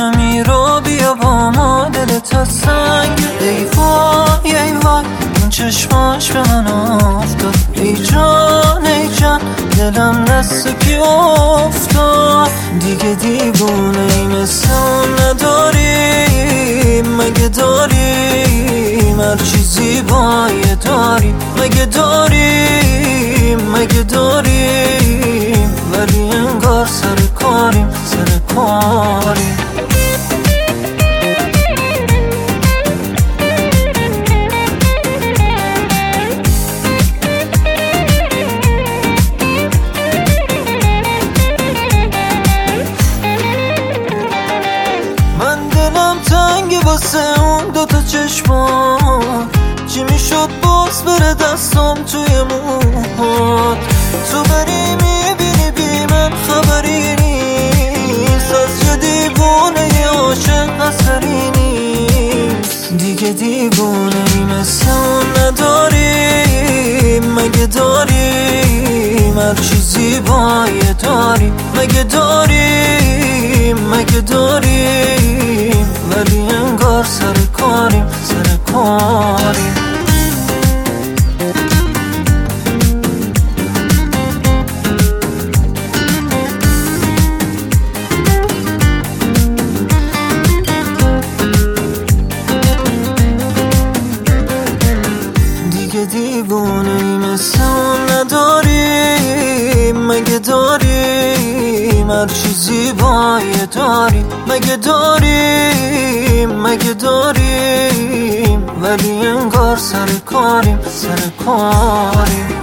کمی رو بیا با ما، دلت سنگ. ای وای ای وای این چشماش به من افتاد، ای جان ای جان دلم دست کی افتاد. دیگه دیوونه ای مثل اون نداریم، مگه داریم هر چیزی باید داریم، مگه داریم مگه داریم، ولی انگار سر کاریم سر کاریم. واسه اون دوتا چشمان چی میشد باز بره دستم توی موهات، تو بری میبینی بی من خبری نیست، از یه دیوونه یه عاشق اثری نیست. دیگه دیوونه ای مثل اون نداریم، مگه داریم هر چیزی باید داریم، مگه داریم مگه داریم، ولی انگار سر کاریم سر کاریم. دیگه دیوونه ای مثل اون نداریم، مگه داریم هر چیزی باید داریم، مگه داریم مگه داریم، ولی انگار سر کاریم سر کاریم.